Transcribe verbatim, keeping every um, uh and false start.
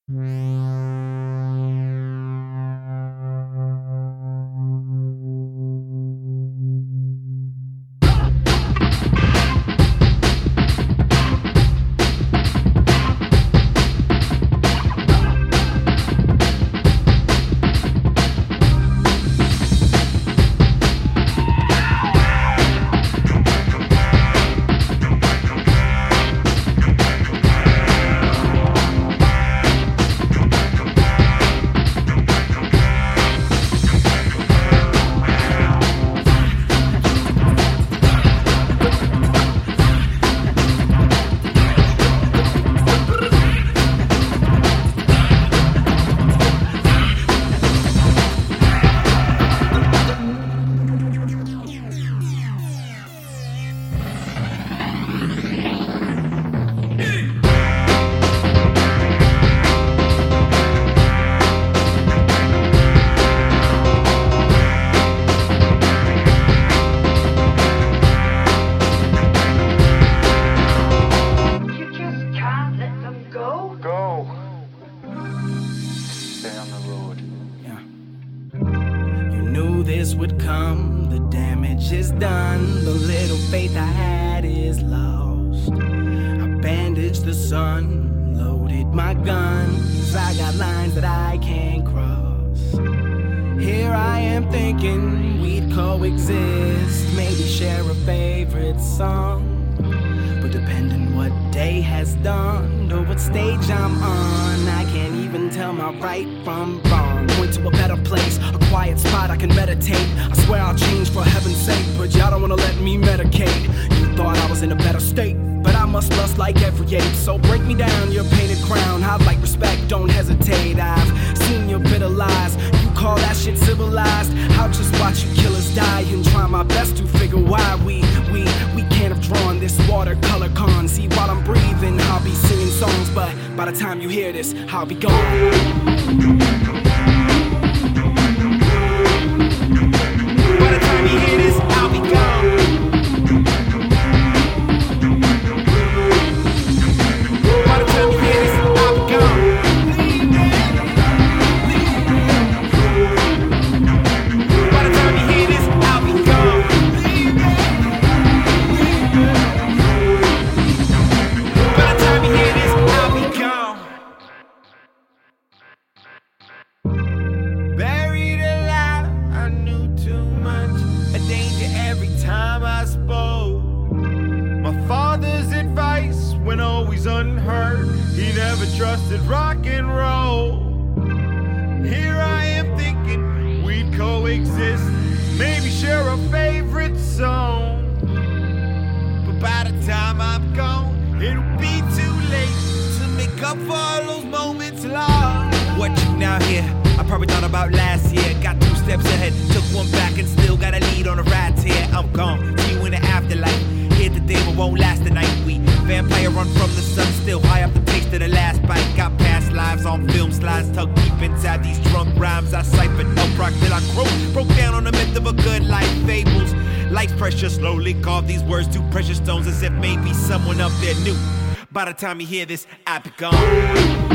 This would come, the damage is done. The little faith I had is lost. I bandaged the sun, loaded my guns. I got lines that I can't cross. Here I am thinking we'd coexist, maybe share a favorite song. But depending what day has dawned or what stage I'm on, I can't even tell my right from wrong. Going to a better place, a quiet spot I can meditate. I swear I'll change for heaven's sake, but y'all don't wanna let me medicate. You thought I was in a better state, but I must lust like every ape. So break me down your painted crown. I'd like respect, don't hesitate. I've seen your bitter lies. You call that shit civilized? I'll just watch you killers die and try my best to figure why we, we, we can't have drawn this watercolor con. See, while I'm breathing, I'll be singing songs, but by the time you hear this, I'll be gone. By the time you hear this, I'll be gone. By the time you hear this, I'll be gone. By the time you hear this, I'll be gone. By the time you hear this, I'll be gone. Buried alive, I knew too much. A danger every time I spoke. My father's advice went always unheard. He never trusted rock and roll. Here I am thinking we'd coexist, maybe share a favorite song. But by the time I'm gone, it'll be too late to make up for all those moments lost. What you now hear? I probably thought about last year. Got two steps ahead, took one back and still got a lead on the ride here. I'm gone, see you in the afterlife. Here today but won't last the night. We vampire run from the sun, still high up the taste of the last bite. Got past lives on film slides, tucked deep inside these drunk rhymes. I siphoned up rock till I croak. Broke down on the myth of a good life, fables. Life's pressure slowly carved these words to precious stones, as if maybe someone up there knew. By the time you hear this, I'll be gone.